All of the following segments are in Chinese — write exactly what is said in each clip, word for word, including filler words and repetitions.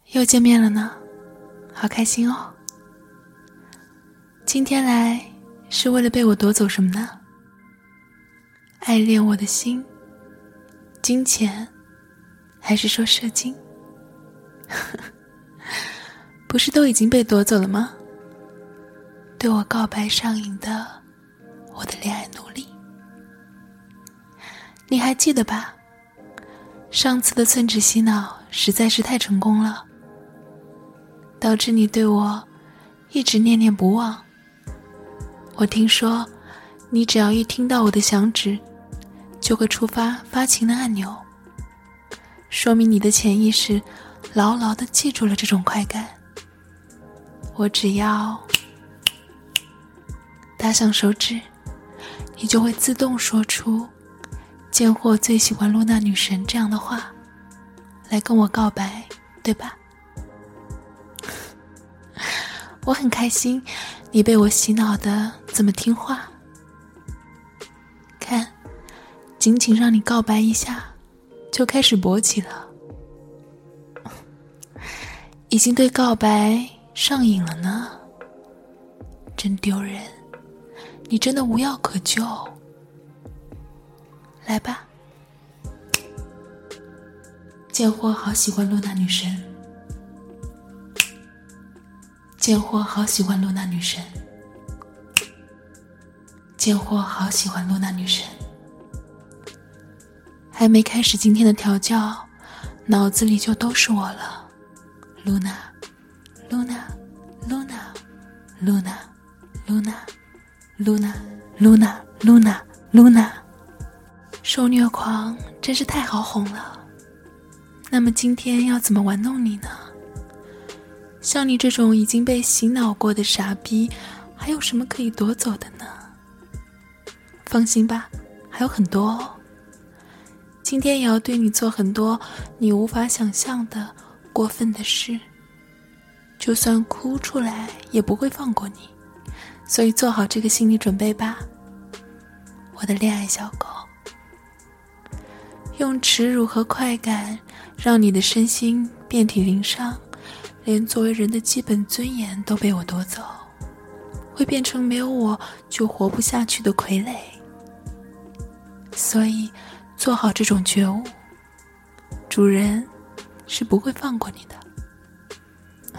又见面了呢，好开心哦。今天来是为了被我夺走什么呢？爱恋我的心，金钱，还是说射精？不是都已经被夺走了吗？对我告白上瘾的我的恋爱奴隶，你还记得吧？上次的寸指洗脑实在是太成功了，导致你对我一直念念不忘。我听说你只要一听到我的响指，就会触发发情的按钮，说明你的潜意识牢牢地记住了这种快感。我只要打响手指，你就会自动说出贱货最喜欢露娜女神这样的话来跟我告白，对吧？我很开心你被我洗脑的这么听话，看，仅仅让你告白一下就开始勃起了，已经对告白上瘾了呢，真丢人，你真的无药可救。来吧，贱货好喜欢露娜女神，贱货好喜欢露娜女神，贱货好喜欢露娜女神。还没开始今天的调教，脑子里就都是我了。露娜，露娜，露娜，露娜，露娜，露娜，露娜，露娜，露娜。受虐狂真是太好哄了。那么今天要怎么玩弄你呢？像你这种已经被洗脑过的傻逼，还有什么可以夺走的呢？放心吧，还有很多哦。今天也要对你做很多你无法想象的过分的事，就算哭出来也不会放过你，所以做好这个心理准备吧，我的恋爱小狗。用耻辱和快感让你的身心遍体鳞伤，连作为人的基本尊严都被我夺走，会变成没有我就活不下去的傀儡。所以做好这种觉悟，主人是不会放过你的。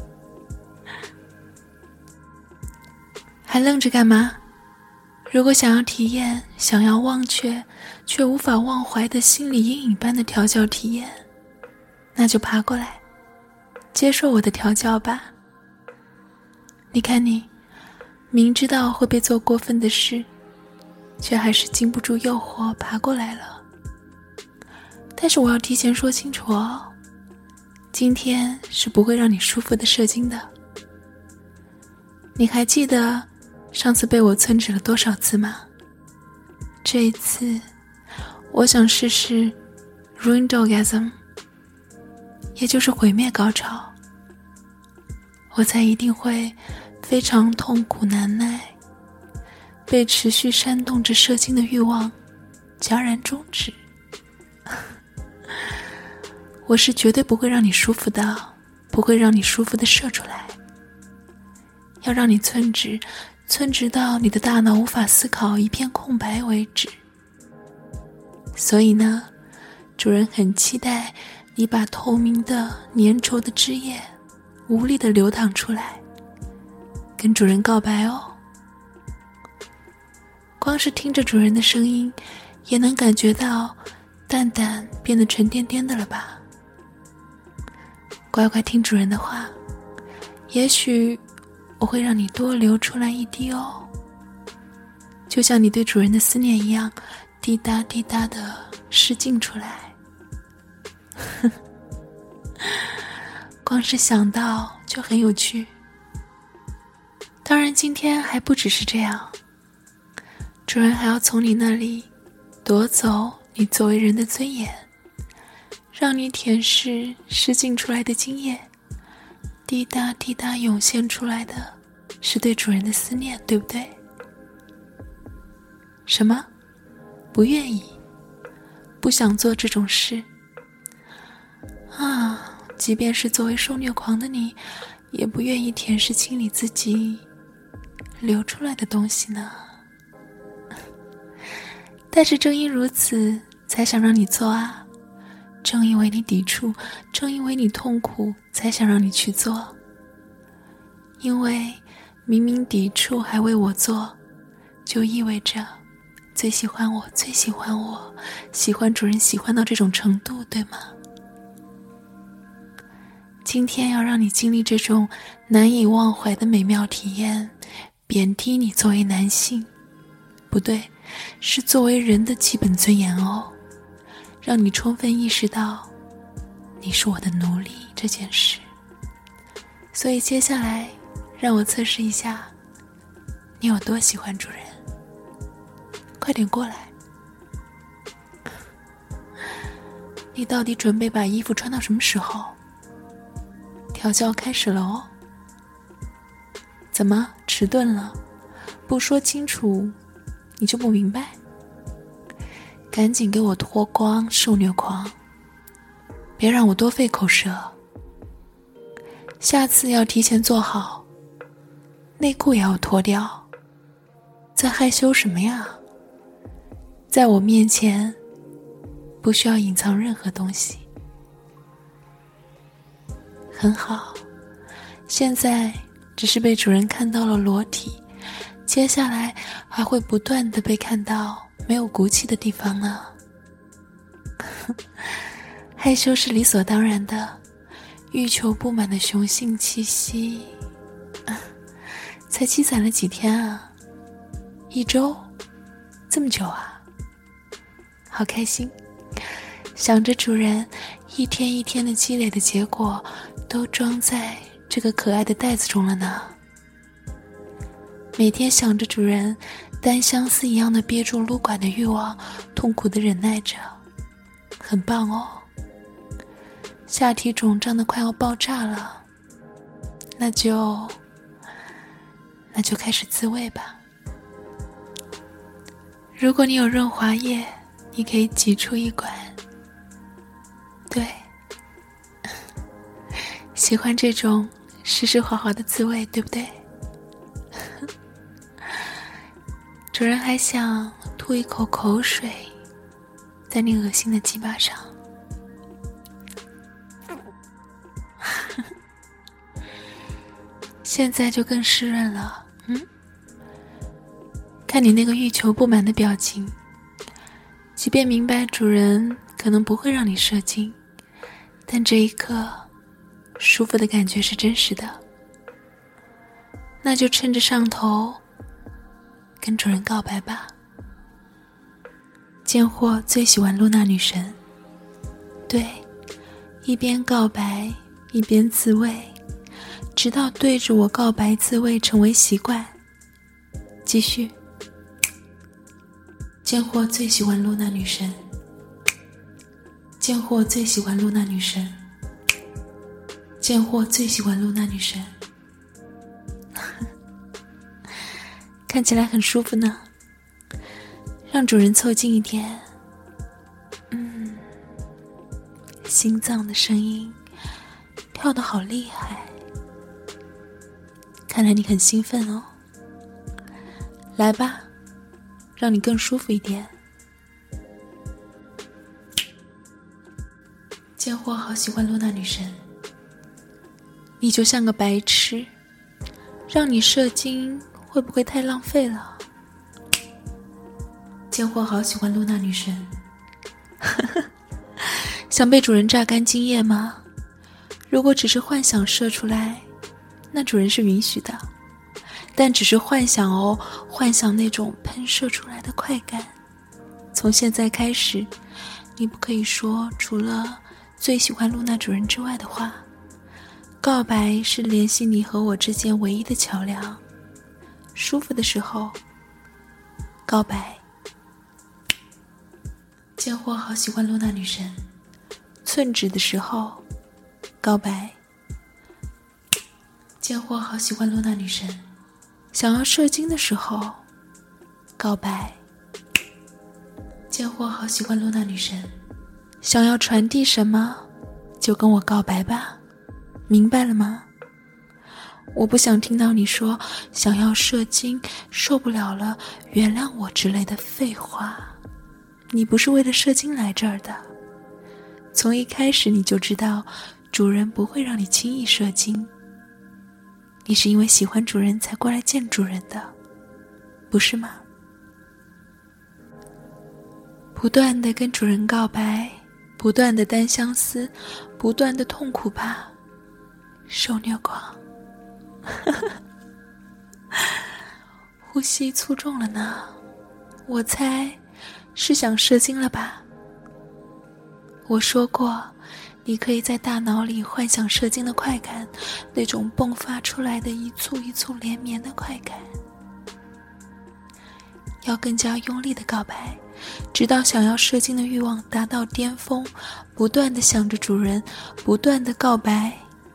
还愣着干嘛？如果想要体验，想要忘却却无法忘怀的心理阴影般的调教体验，那就爬过来接受我的调教吧。你看你明知道会被做过分的事，却还是经不住诱惑爬过来了。但是我要提前说清楚哦，今天是不会让你舒服的射精的。你还记得上次被我寸指了多少次吗？这一次我想试试 ruined orgasm， 也就是毁灭高潮，我才一定会非常痛苦难耐，被持续煽动着射精的欲望戛然终止。我是绝对不会让你舒服的，不会让你舒服的射出来，要让你寸指寸指到你的大脑无法思考，一片空白为止。所以呢，主人很期待你把透明的粘稠的汁液无力地流淌出来，跟主人告白哦。光是听着主人的声音，也能感觉到蛋蛋变得沉甸甸的了吧？乖乖听主人的话，也许我会让你多流出来一滴哦，就像你对主人的思念一样，滴答滴答的失禁出来。光是想到就很有趣。当然今天还不只是这样，主人还要从你那里夺走你作为人的尊严，让你舔舐失禁出来的精液，滴答滴答涌现出来的是对主人的思念，对不对？什么？不愿意？不想做这种事？啊， 即便是作为受虐狂的你，也不愿意舔舐清理自己流出来的东西呢？但是正因如此，才想让你做啊。正因为你抵触，正因为你痛苦，才想让你去做。因为明明抵触还为我做，就意味着最喜欢我，最喜欢我，喜欢主人喜欢到这种程度，对吗？今天要让你经历这种难以忘怀的美妙体验，贬低你作为男性，不对，是作为人的基本尊严哦，让你充分意识到你是我的奴隶这件事。所以接下来让我测试一下你有多喜欢主人，快点过来。你到底准备把衣服穿到什么时候？调教开始了哦。怎么迟钝了？不说清楚你就不明白？赶紧给我脱光，受虐狂，别让我多费口舌。下次要提前做好，内裤也要脱掉。在害羞什么呀？在我面前不需要隐藏任何东西。很好，现在只是被主人看到了裸体，接下来还会不断地被看到没有骨气的地方呢。害羞是理所当然的，欲求不满的雄性气息，啊，才积攒了几天啊？一周？这么久啊？好开心，想着主人一天一天的积累的结果都装在这个可爱的袋子中了呢。每天想着主人单相思一样的憋住撸管的欲望，痛苦的忍耐着，很棒哦。下体肿胀的快要爆炸了，那就那就开始自慰吧。如果你有润滑液，你可以挤出一管。对，喜欢这种湿湿滑滑的滋味，对不对？主人还想吐一口口水在你恶心的鸡巴上。现在就更湿润了，嗯？看你那个欲求不满的表情，即便明白主人可能不会让你射精，但这一刻舒服的感觉是真实的。那就趁着上头跟主人告白吧。贱货最喜欢露娜女神，对，一边告白一边自慰，直到对着我告白自慰成为习惯。继续。贱货最喜欢露娜女神，贱货最喜欢露娜女神，贱货最喜欢露娜女神。看起来很舒服呢，让主人凑近一点。嗯，心脏的声音跳得好厉害，看来你很兴奋哦。来吧，让你更舒服一点。贱货好喜欢露娜女神，你就像个白痴，让你射精会不会太浪费了？贱货好喜欢露娜女神。想被主人榨干精液吗？如果只是幻想射出来，那主人是允许的，但只是幻想哦，幻想那种喷射出来的快感。从现在开始，你不可以说除了最喜欢露娜主人之外的话。告白是联系你和我之间唯一的桥梁。舒服的时候告白。贱货好喜欢露娜女神，寸指的时候告白。贱货好喜欢露娜女神，想要射精的时候告白。贱货好喜欢露娜女神，想要传递什么就跟我告白吧，明白了吗？我不想听到你说想要射精，受不了了，原谅我之类的废话。你不是为了射精来这儿的，从一开始你就知道主人不会让你轻易射精，你是因为喜欢主人才过来见主人的，不是吗？不断地跟主人告白，不断地单相思，不断地痛苦吧，受虐狂。呼吸粗重了呢，我猜是想射精了吧。我说过，你可以在大脑里幻想射精的快感，那种迸发出来的一簇一簇连绵的快感。要更加用力的告白，直到想要射精的欲望达到巅峰，不断地想着主人，不断地告白。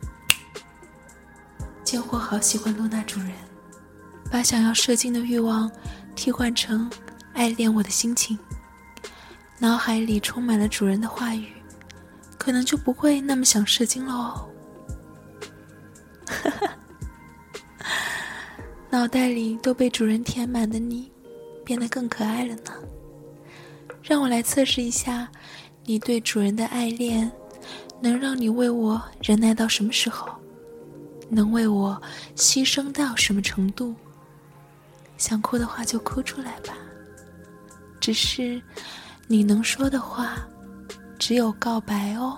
贱货好喜欢露娜主人，把想要射精的欲望替换成爱恋我的心情，脑海里充满了主人的话语，可能就不会那么想射精了哦。脑袋里都被主人填满的你，变得更可爱了呢。让我来测试一下，你对主人的爱恋，能让你为我忍耐到什么时候？能为我牺牲到什么程度？想哭的话就哭出来吧，只是你能说的话只有告白哦。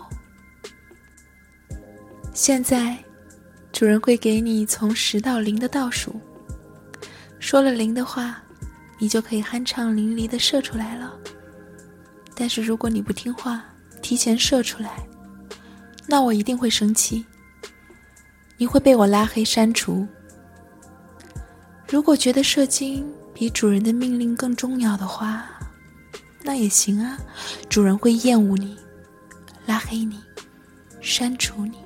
现在主人会给你从十到零的倒数，说了零的话，你就可以酣畅淋漓地射出来了。但是如果你不听话，提前射出来，那我一定会生气，你会被我拉黑删除。如果觉得射精比主人的命令更重要的话，那也行啊，主人会厌恶你，拉黑你，删除你。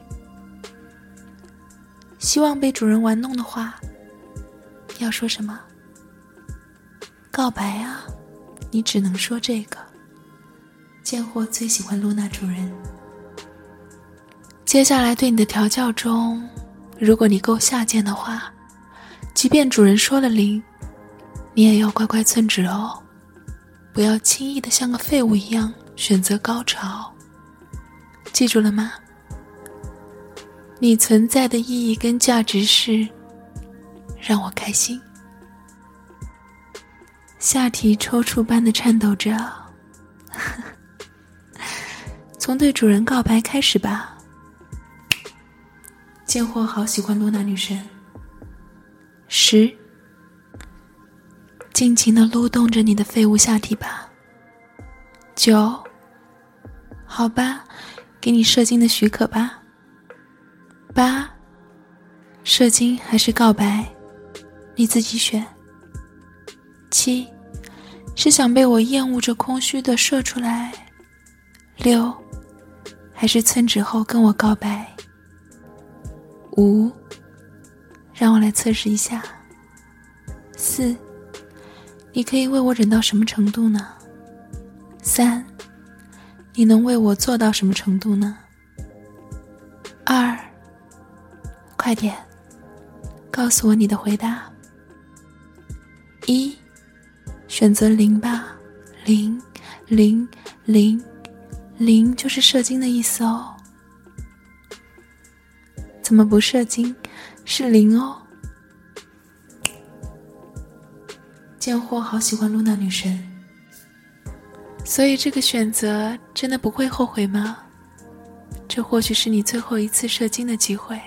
希望被主人玩弄的话，要说什么？告白啊，你只能说这个。贱货最喜欢露娜主人。接下来对你的调教中，如果你够下贱的话，即便主人说了零，你也要乖乖寸止哦，不要轻易的像个废物一样选择高潮。记住了吗？你存在的意义跟价值是让我开心。下体抽搐般的颤抖着，从对主人告白开始吧。贱货好喜欢露娜女神。十，尽情地撸动着你的废物下体吧。九，好吧，给你射精的许可吧。八，射精还是告白，你自己选。七，是想被我厌恶着空虚的射出来。六，还是寸止后跟我告白。五，让我来测试一下。四，你可以为我忍到什么程度呢？三，你能为我做到什么程度呢？二，快点，告诉我你的回答。一，选择零吧，零，零，零，零就是射精的意思哦。怎么不射精？是零哦。贱货好喜欢露娜女神，所以这个选择真的不会后悔吗？这或许是你最后一次射精的机会。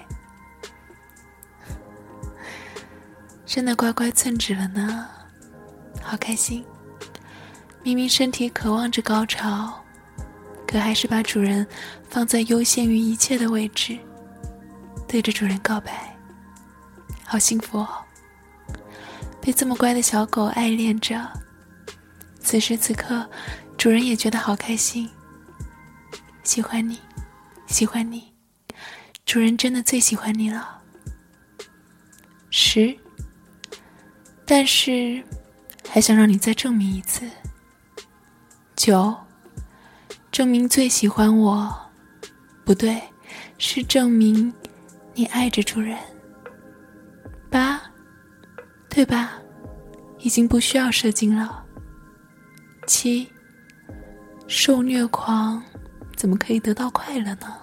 真的乖乖寸止了呢，好开心。明明身体渴望着高潮，可还是把主人放在优先于一切的位置，对着主人告白，好幸福哦！被这么乖的小狗爱恋着，此时此刻，主人也觉得好开心。喜欢你，喜欢你，主人真的最喜欢你了。十，但是还想让你再证明一次。九，证明最喜欢我， 不对，是证明你爱着主人。八，对吧？已经不需要射精了。七，受虐狂怎么可以得到快乐呢？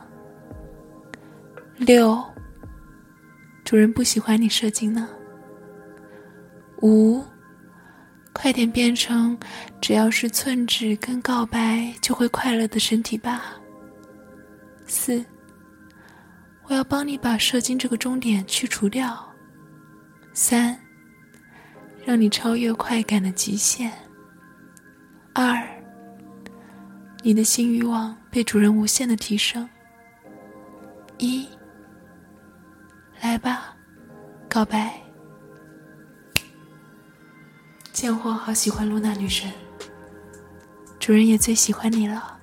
六，主人不喜欢你射精呢。五，快点变成只要是寸指跟告白就会快乐的身体吧。四，我要帮你把射精这个终点去除掉。三，让你超越快感的极限。二，你的性欲望被主人无限的提升。一，来吧，告白。贱货好喜欢露娜女神，主人也最喜欢你了。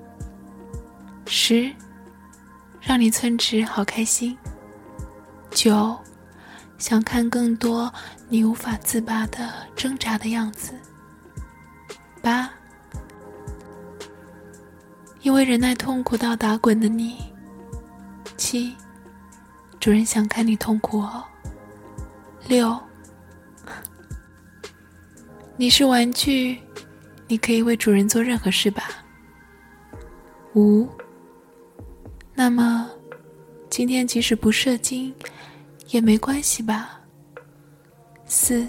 十，让你寸指好开心。九，想看更多你无法自拔的挣扎的样子。八，因为忍耐痛苦到打滚的你。七，主人想看你痛苦哦。六，你是玩具，你可以为主人做任何事吧。五，那么今天即使不射精也没关系吧。四，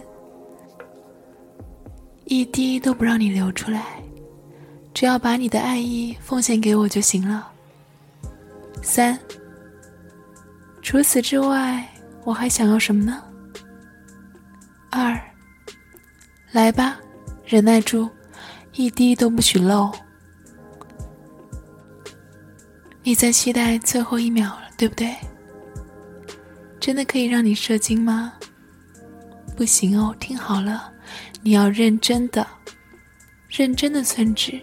一滴都不让你流出来，只要把你的爱意奉献给我就行了。三，除此之外我还想要什么呢？二，来吧，忍耐住，一滴都不许漏。你在期待最后一秒了，对不对？真的可以让你射精吗？不行哦，听好了，你要认真的，认真的寸指。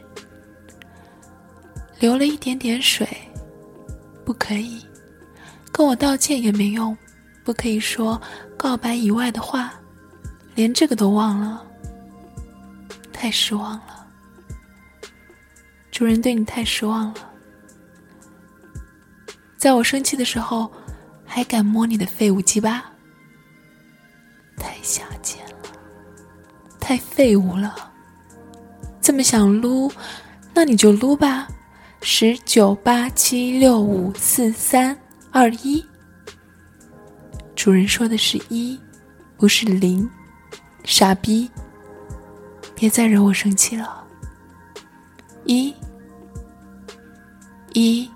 流了一点点水，不可以，跟我道歉也没用，不可以说告白以外的话，连这个都忘了，太失望了。主人对你太失望了，在我生气的时候还敢摸你的废物鸡巴，太下贱了，太废物了。这么想撸，那你就撸吧。十九八七六五四三二一，主人说的是一，不是零，傻逼，别再惹我生气了。一，一，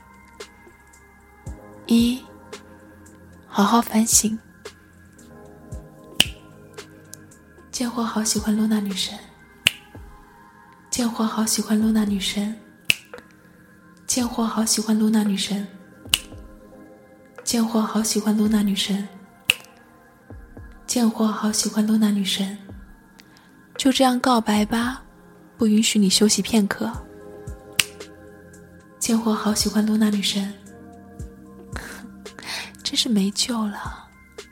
一，好好反省。贱货好喜欢露娜女神，贱货好喜欢露娜女神，贱货好喜欢露娜女神，贱货好喜欢露娜女神，贱货好喜欢露娜女神。就这样告白吧，不允许你休息片刻。贱货好喜欢露娜女神，真是没救了。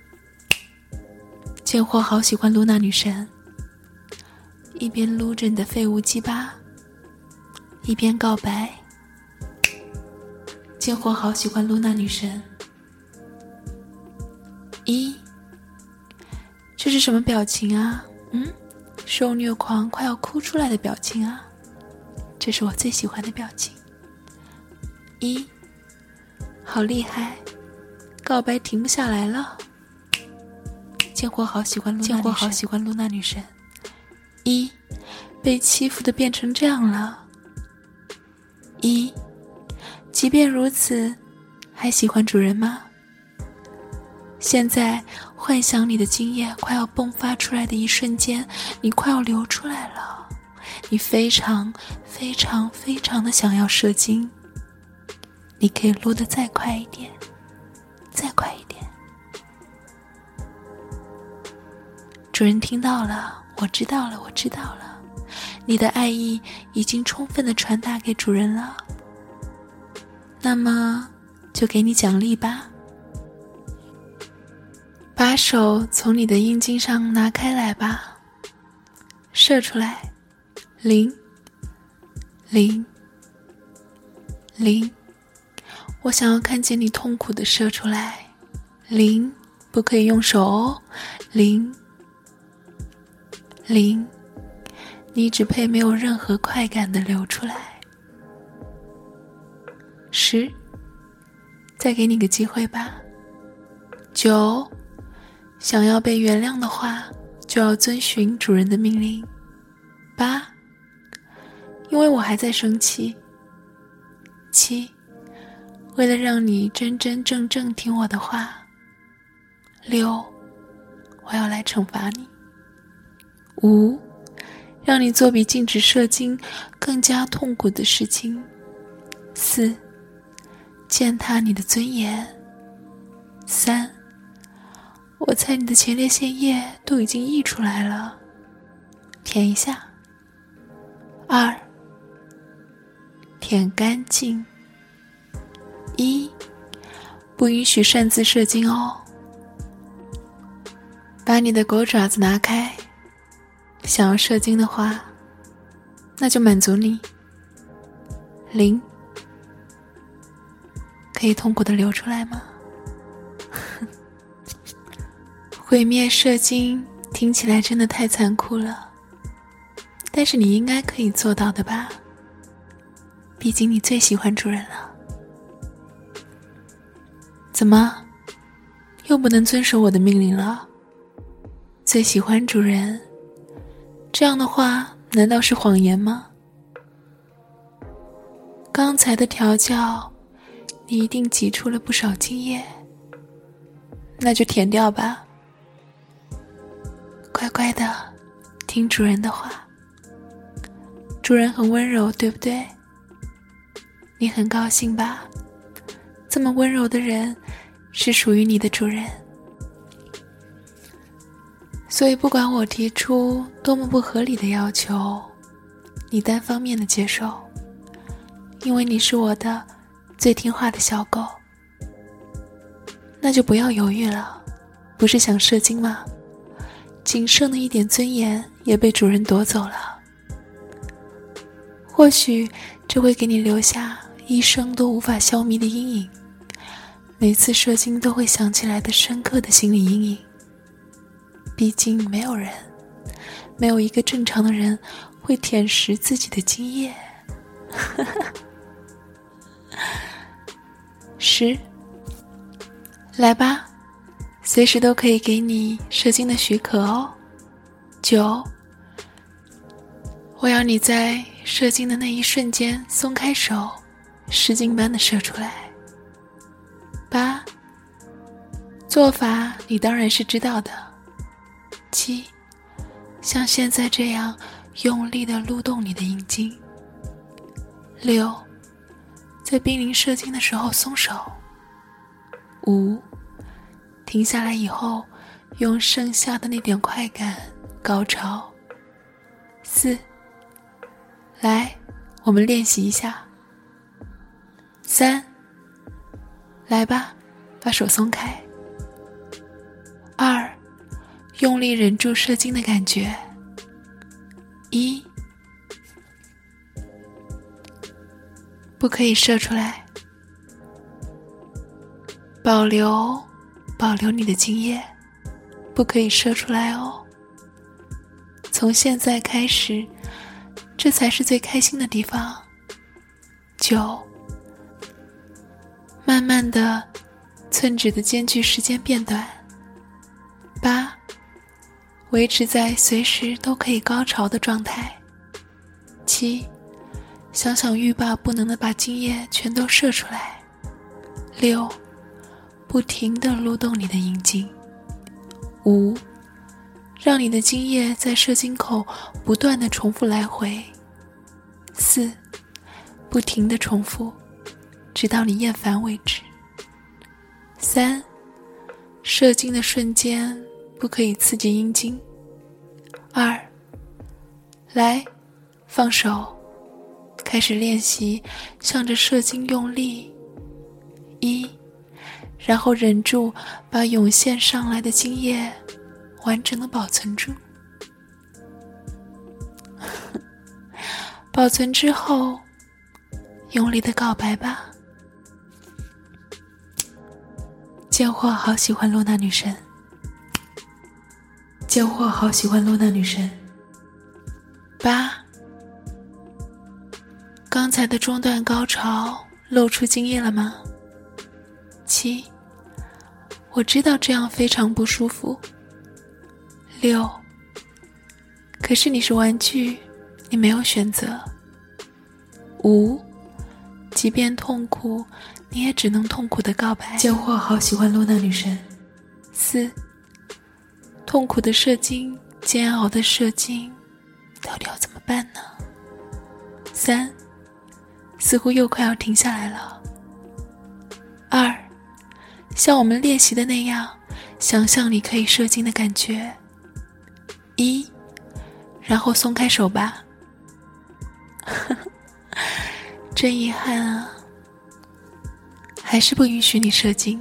贱货好喜欢露娜女神，一边撸着你的废物鸡巴，一边告白。贱货好喜欢露娜女神。一，这是什么表情啊？嗯，受虐狂快要哭出来的表情啊，这是我最喜欢的表情。一，好厉害，告白停不下来了。贱货好喜欢露娜女神，贱货好喜欢露娜女神。一，被欺负的变成这样了。一，即便如此，还喜欢主人吗？现在幻想你的精液快要迸发出来的一瞬间，你快要流出来了，你非常非常非常的想要射精，你可以撸得再快一点，再快一点。主人听到了，我知道了，我知道了，你的爱意已经充分的传达给主人了。那么就给你奖励吧，把手从你的阴茎上拿开来吧，射出来，零零零， 我想要看见你痛苦地射出来。零，不可以用手哦。零，零，你只配没有任何快感地流出来。十，再给你个机会吧。九，想要被原谅的话，就要遵循主人的命令。八，因为我还在生气。七，为了让你真真正正听我的话。六，我要来惩罚你。五，让你做比禁止射精更加痛苦的事情。四，践踏你的尊严。三，我猜你的前列腺液都已经溢出来了，舔一下。二，舔干净。一，不允许擅自射精哦。把你的狗爪子拿开，想要射精的话，那就满足你。零，可以痛苦地流出来吗？毁灭射精听起来真的太残酷了，但是你应该可以做到的吧？毕竟你最喜欢主人了。怎么，又不能遵守我的命令了？最喜欢主人，这样的话难道是谎言吗？刚才的调教，你一定挤出了不少精液，那就舔掉吧。乖乖的听主人的话。主人很温柔，对不对？你很高兴吧？这么温柔的人是属于你的主人。所以不管我提出多么不合理的要求，你单方面的接受，因为你是我的最听话的小狗。那就不要犹豫了，不是想射精吗？仅剩的一点尊严也被主人夺走了。或许这会给你留下一生都无法消弭的阴影，每次射精都会想起来的深刻的心理阴影。毕竟没有人，没有一个正常的人会舔食自己的精液。十，来吧，随时都可以给你射精的许可哦。九，我要你在射精的那一瞬间松开手，使劲般的射出来。八，做法你当然是知道的。七，像现在这样用力地撸动你的阴茎。六，在濒临射精的时候松手。五，停下来以后用剩下的那点快感高潮。四，来，我们练习一下。三，来吧，把手松开。二，用力忍住射精的感觉。一，不可以射出来，保留保留你的精液，不可以射出来哦。从现在开始，这才是最开心的地方。九，慢慢的，寸指的间距时间变短。八，维持在随时都可以高潮的状态。七，想想欲罢不能的把精液全都射出来。六，不停地撸动你的阴茎。五，让你的精液在射精口不断地重复来回。四，不停地重复，直到你厌烦为止。三，射精的瞬间不可以刺激阴茎。二，来，放手，开始练习向着射精用力。一，然后忍住把涌现上来的精液完整的保存住。保存之后，用力的告白吧。 贱货好喜欢露娜女神，贱货好喜欢露娜女神。八，刚才的中段高潮露出精液了吗？七，我知道这样非常不舒服。六，可是你是玩具，你没有选择。五，即便痛苦，你也只能痛苦的告白。贱货好喜欢露娜女神。四，痛苦的射精，煎熬的射精，到底要怎么办呢？三，似乎又快要停下来了。二，像我们练习的那样，想象你可以射精的感觉。一，然后松开手吧。真遗憾啊，还是不允许你射精。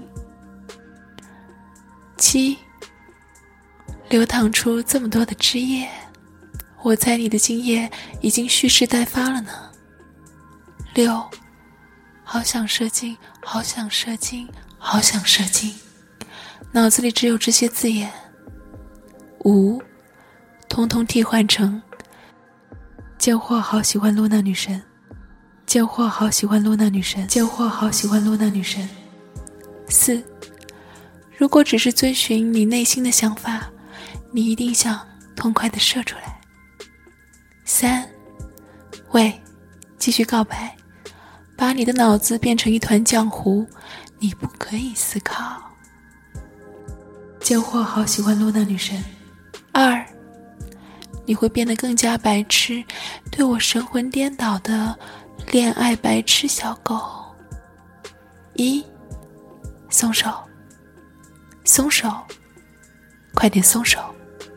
七，流淌出这么多的汁液，我猜你的精液已经蓄势待发了呢。六，好想射精，好想射精，好想射精，脑子里只有这些字眼。五，通通替换成贱货好喜欢露娜女神，贱货好喜欢露娜女神，贱货好喜欢露娜女神。四，如果只是遵循你内心的想法，你一定想痛快地射出来。三，喂，继续告白，把你的脑子变成一团浆糊，你不可以思考。贱货好喜欢露娜女神。二，你会变得更加白痴，对我神魂颠倒的恋爱白痴小狗。一，松手，松手，快点松手。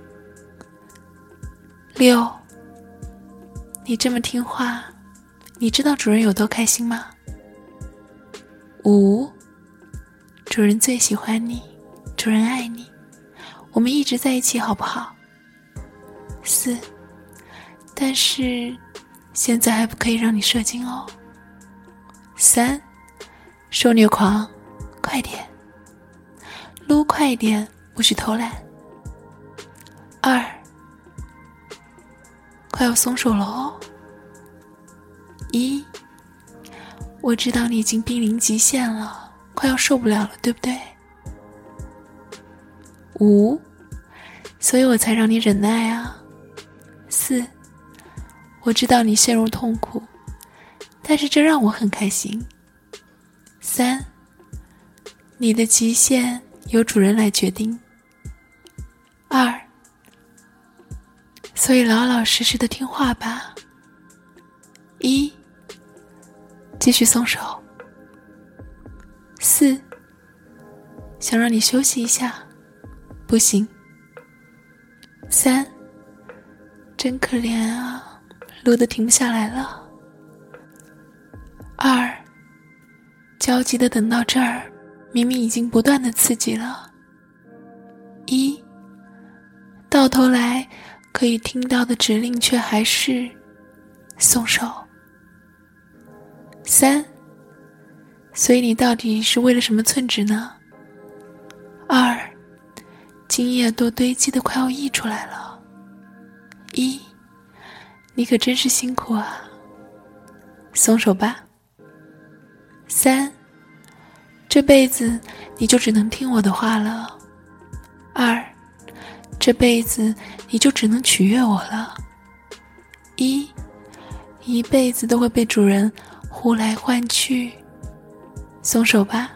六，你这么听话，你知道主人有多开心吗？五，主人最喜欢你，主人爱你，我们一直在一起好不好？四，但是现在还不可以让你射精哦。三，受虐狂，快点，撸快一点，不许偷懒。二，快要松手了哦。一，我知道你已经濒临极限了，快要受不了了，对不对？五，所以我才让你忍耐啊。四，我知道你陷入痛苦，但是这让我很开心。三，你的极限由主人来决定。二，所以老老实实的听话吧。一，继续松手。四，想让你休息一下，不行。三，真可怜啊，撸得停不下来了。二，焦急的等到这儿，明明已经不断的刺激了。一，到头来可以听到的指令却还是松手。三，所以你到底是为了什么寸指呢？二，精液都堆积的快要溢出来了。一，你可真是辛苦啊，松手吧。三，这辈子你就只能听我的话了。二，这辈子你就只能取悦我了。一，一辈子都会被主人呼来唤去，松手吧。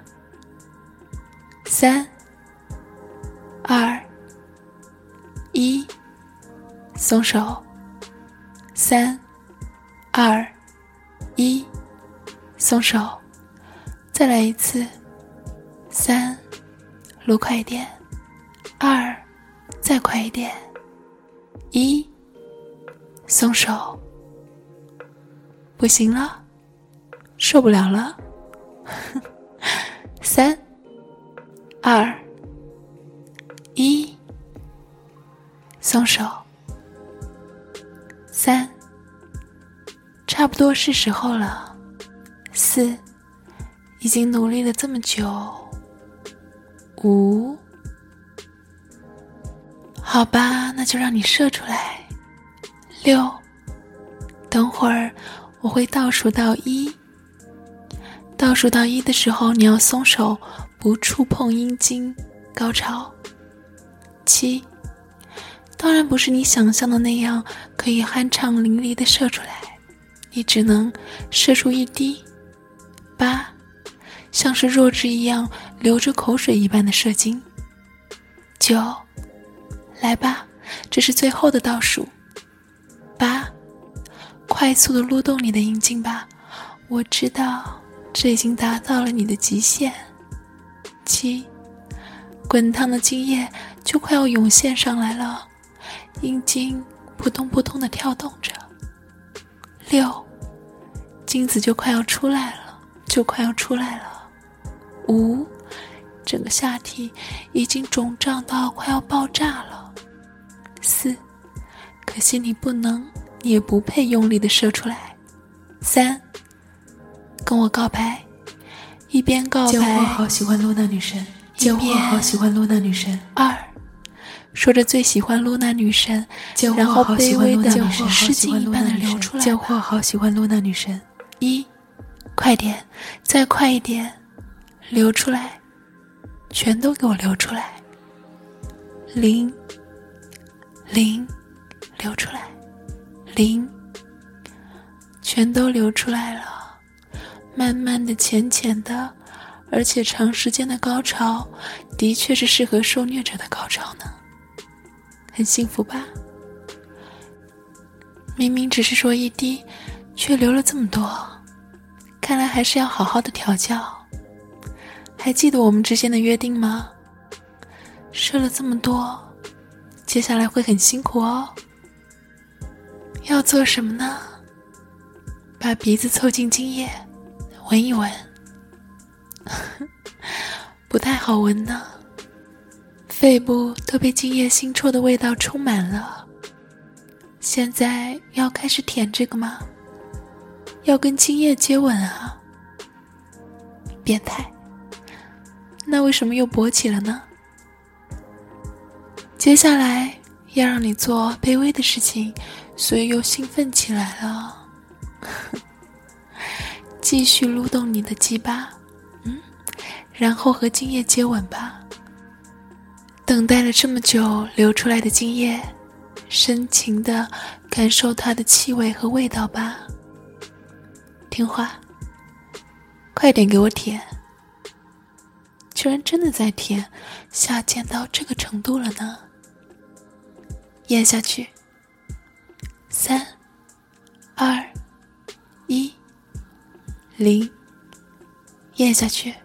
三，二，一，松手。三，二，一，松手。再来一次。三，撸快一点。二，再快一点。一，松手。不行了，受不了了。三，二，一，松手。三，差不多是时候了。四，已经努力了这么久， 五，好吧，那就让你射出来。六，等会儿我会倒数到一，倒数到一的时候你要松手，不触碰阴茎，高潮。七，当然不是你想象的那样可以酣畅淋漓地射出来，你只能射出一滴。八，像是弱智一样流着口水一般的射精。九，来吧，这是最后的倒数。八，快速地撸动你的阴茎吧，我知道这已经达到了你的极限。七，滚烫的精液就快要涌现上来了，阴茎扑通扑通地跳动着。六，精子就快要出来了，就快要出来了。五，整个下体已经肿胀到快要爆炸了。四，可惜你不能，你也不配用力地射出来。三，跟我告白，一边告白， 见我好喜欢露娜女神，见我好喜欢露娜女神。 二，说着最喜欢露娜女神，然后卑微的失禁一般的流出来。 见我好喜欢露娜女神。 一，快点，再快一点，流出来，全都给我流出来。零，零，流出来，零，全都流出来了。慢慢的、浅浅的，而且长时间的高潮，的确是适合受虐者的高潮呢。很幸福吧？明明只是说一滴，却流了这么多，看来还是要好好的调教。还记得我们之间的约定吗？射了这么多，接下来会很辛苦哦。要做什么呢？把鼻子凑近精液，闻一闻。不太好闻呢，肺部都被精液腥臭的味道充满了。现在要开始舔这个吗？要跟精液接吻啊？变态。那为什么又勃起了呢？接下来要让你做卑微的事情，所以又兴奋起来了。继续撸动你的鸡巴，嗯，然后和精液接吻吧。等待了这么久流出来的精液，深情地感受它的气味和味道吧。听话，快点给我舔。居然真的在舔，下贱到这个程度了呢。咽下去。三、二、一，零，咽下去。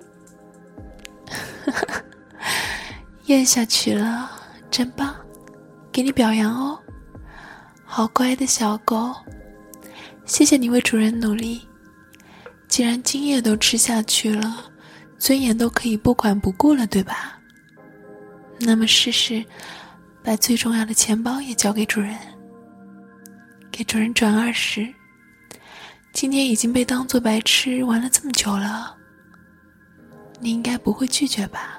咽下去了，真棒，给你表扬哦，好乖的小狗，谢谢你为主人努力。既然精液都吃下去了，尊严都可以不管不顾了，对吧？那么试试把最重要的钱包也交给主人，给主人转二十。今天已经被当作白痴玩了这么久了，你应该不会拒绝吧？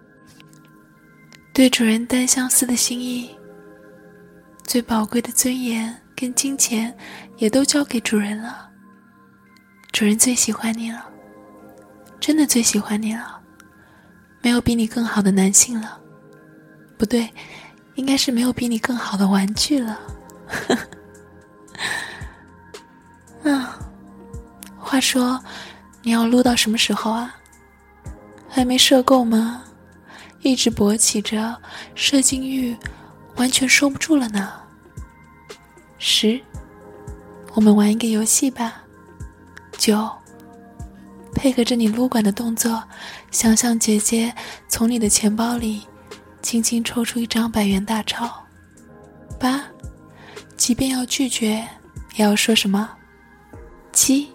对主人单相思的心意，最宝贵的尊严跟金钱也都交给主人了。主人最喜欢你了，真的最喜欢你了，没有比你更好的男性了，不对，应该是没有比你更好的玩具了。啊，话说你要撸到什么时候啊？还没射够吗？一直勃起着，射精欲完全收不住了呢。十，我们玩一个游戏吧。九，配合着你撸管的动作，想象姐姐从你的钱包里轻轻抽出一张百元大钞。八，即便要拒绝，也要说什么？七，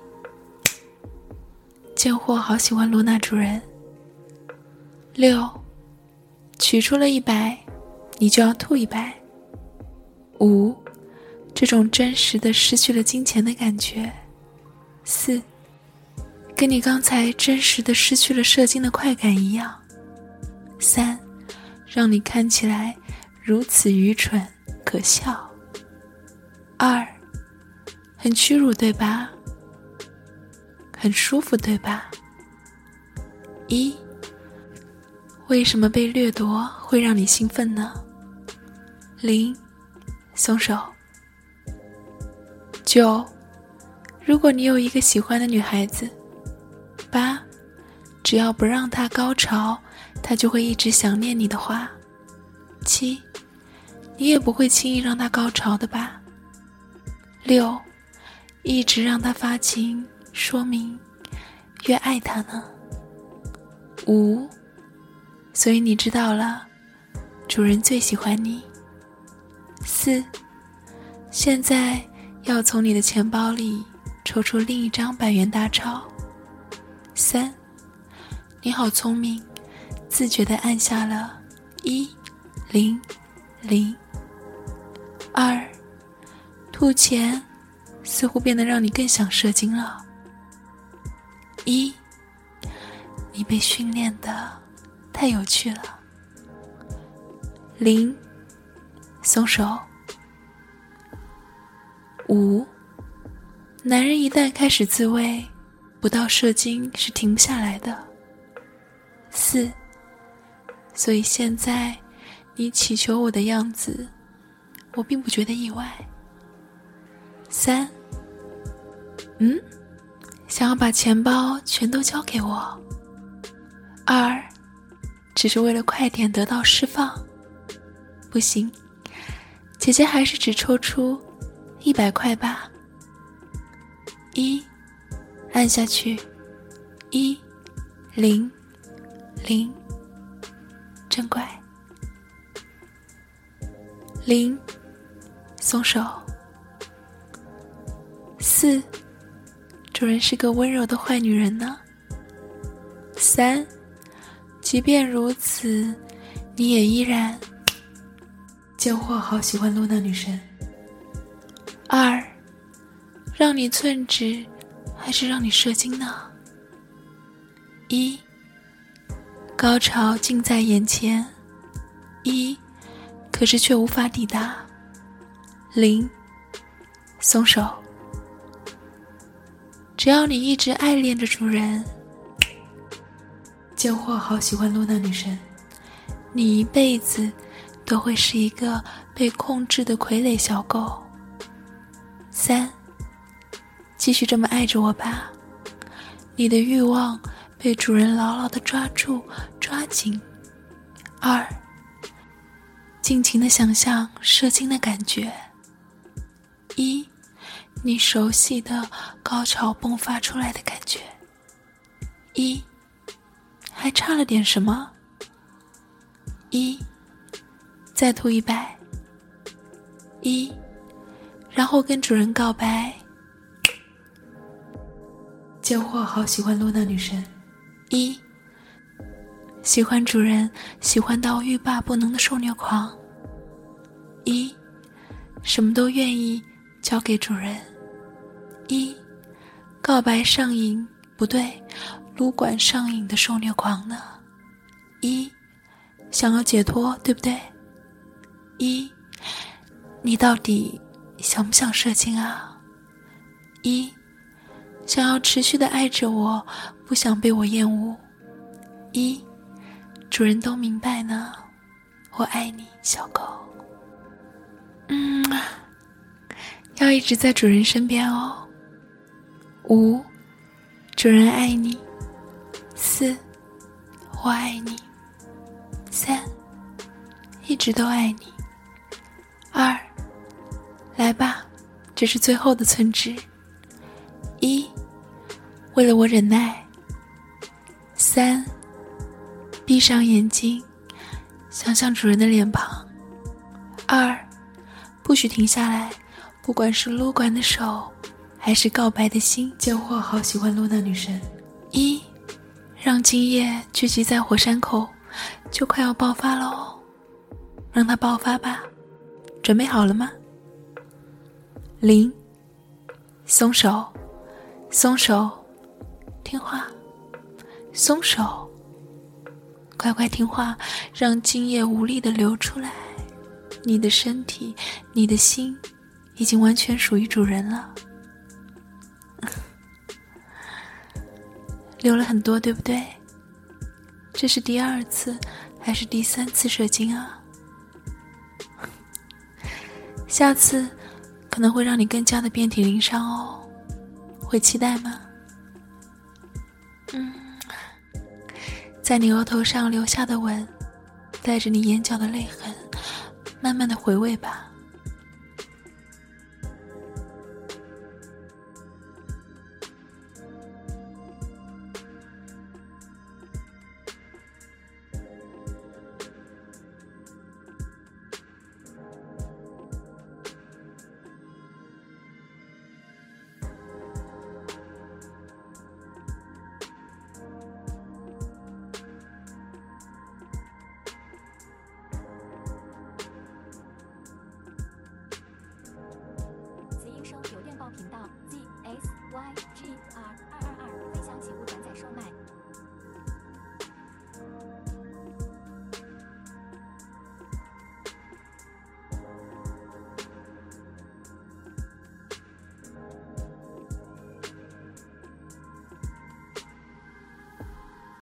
贱货好喜欢露娜主人。六，取出了一百，你就要吐一百。五，这种真实的失去了金钱的感觉。四，跟你刚才真实的失去了射精的快感一样。 三，让你看起来如此愚蠢可笑。二，很屈辱对吧？很舒服对吧？一，为什么被掠夺会让你兴奋呢？零，松手。九，如果你有一个喜欢的女孩子。八，只要不让她高潮，她就会一直想念你的话。七，你也不会轻易让她高潮的吧？六，一直让她发情，说明越爱她呢。五，所以你知道了，主人最喜欢你。四，现在要从你的钱包里抽出另一张百元大钞。三，你好聪明，自觉地按下了一零零。二，吐钱似乎变得让你更想射精了。一，你被训练得太有趣了。零，松手。五，男人一旦开始自慰，不到射精是停不下来的。四，所以现在你祈求我的样子，我并不觉得意外。三，嗯，想要把钱包全都交给我。二，只是为了快点得到释放。不行，姐姐还是只抽出一百块吧。一，按下去，一零零，真乖。零，松手。四，主人是个温柔的坏女人呢。三，即便如此，你也依然。 贱货好喜欢露娜女神。 二，让你寸指还是让你射精呢？一，高潮近在眼前。一，可是却无法抵达。零，松手。只要你一直爱恋着主人。 贱货好喜欢露娜女神。 你一辈子都会是一个被控制的傀儡小狗。三，继续这么爱着我吧。你的欲望被主人牢牢地抓住，抓紧。二，尽情地想象射精的感觉。一，你熟悉的高潮迸发出来的感觉。一，还差了点什么？一，再吐一百。一，然后跟主人告白。 贱货好喜欢露娜女神。 一，喜欢主人喜欢到欲罢不能的受虐狂。一，什么都愿意交给主人。一，告白上瘾，不对，撸管上瘾的受虐狂呢。一，想要解脱，对不对？一，你到底想不想射精啊？一，想要持续的爱着我，不想被我厌恶。一，主人都明白呢，我爱你，小狗。嗯，要一直在主人身边哦。五，主人爱你。四，我爱你。三，一直都爱你。二，来吧，这是最后的寸指。一，为了我忍耐。三，闭上眼睛，想象主人的脸庞。二，不许停下来，不管是撸管的手还是告白的心。 贱货好喜欢露娜女神。 一，让精液聚集在火山口，就快要爆发了哦，让它爆发吧，准备好了吗？零，松手，松手，听话，松手， 乖乖听话，让精液无力地流出来。你的身体，你的心，已经完全属于主人了。流了很多，对不对？这是第二次还是第三次射精啊？下次可能会让你更加的遍体鳞伤哦，会期待吗？嗯，在你额头上留下的吻，带着你眼角的泪痕，慢慢的回味吧。 邮电报频道 z s y g r 二二二，分享请勿转载售卖。